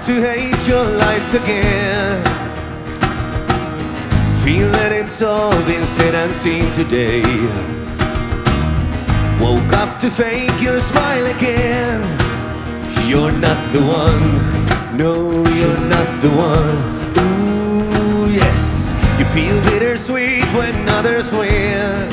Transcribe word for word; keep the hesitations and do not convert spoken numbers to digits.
to hate your life again. Feel that it's all been said and seen today. Woke up to fake your smile again. You're not the one, no, you're not the one. Ooh, yes, you feel bittersweet when others win.